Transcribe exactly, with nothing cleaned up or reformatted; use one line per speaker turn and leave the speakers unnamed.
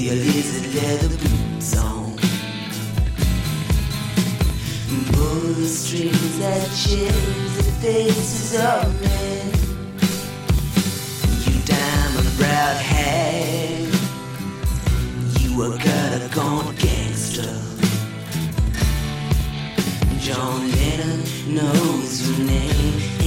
your lizard leather boots on. Pull the strings that chill the faces of men. You diamond-browed hag, you a gutter-gone gangster. John Lennon knows your name.